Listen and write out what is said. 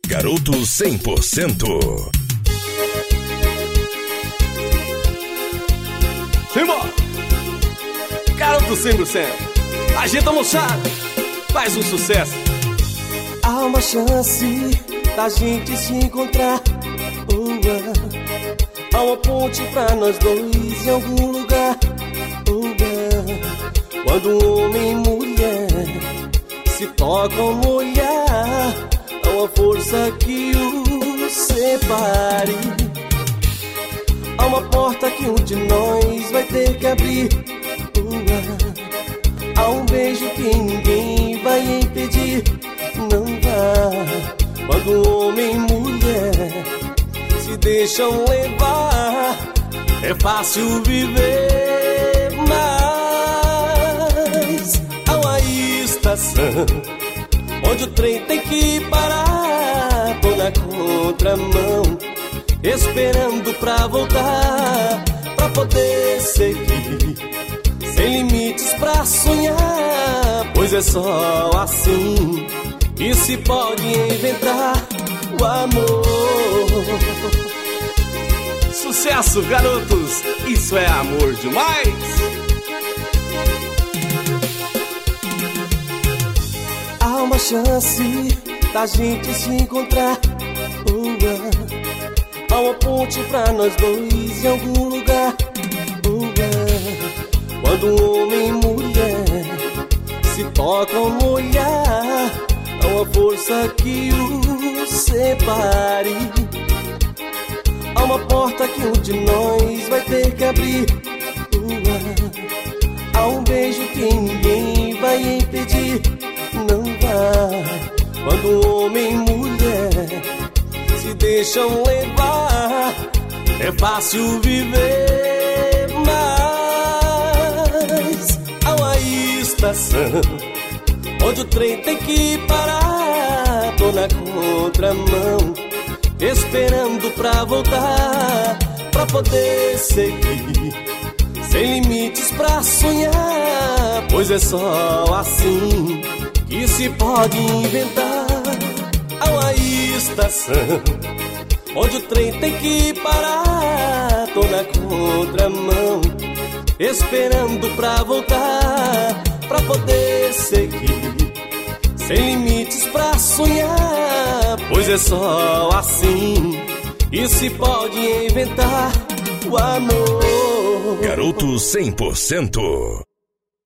Garoto 100%. Simbora! Garoto 100%. Agita, moçada, faz um sucesso. Há uma chance da gente se encontrar. Há uma ponte pra nós dois em algum lugar. Quando homem e mulher se tocam no olhar, há uma força que os separe. Há uma porta que um de nós vai ter que abrir. Há um beijo que ninguém vai impedir. Não vá. Quando homem e mulher se deixam levar, é fácil viver. Mas há uma estação onde o trem tem que parar. Tô na contramão, esperando pra voltar, pra poder seguir, sem limites pra sonhar. Pois é só assim que se pode inventar o amor. Sucesso, garotos! Isso é amor demais! Há uma chance da gente se encontrar. Há uma ponte pra nós dois em algum lugar. Quando homem e mulher se tocam no olhar, há uma força que os separe. Há uma porta que um de nós vai ter que abrir. Há um beijo que ninguém vai impedir. Não vá. Quando homem e mulher se deixam levar, é fácil viver. Mas há uma estação onde o trem tem que parar. Tô na contramão, esperando pra voltar, pra poder seguir, sem limites pra sonhar. Pois é só assim que se pode inventar. Há uma estação onde o trem tem que parar. Tô na contramão, esperando pra voltar, pra poder seguir, sem limites pra sonhar. Pois é só assim que se pode inventar o amor. Garoto 100%.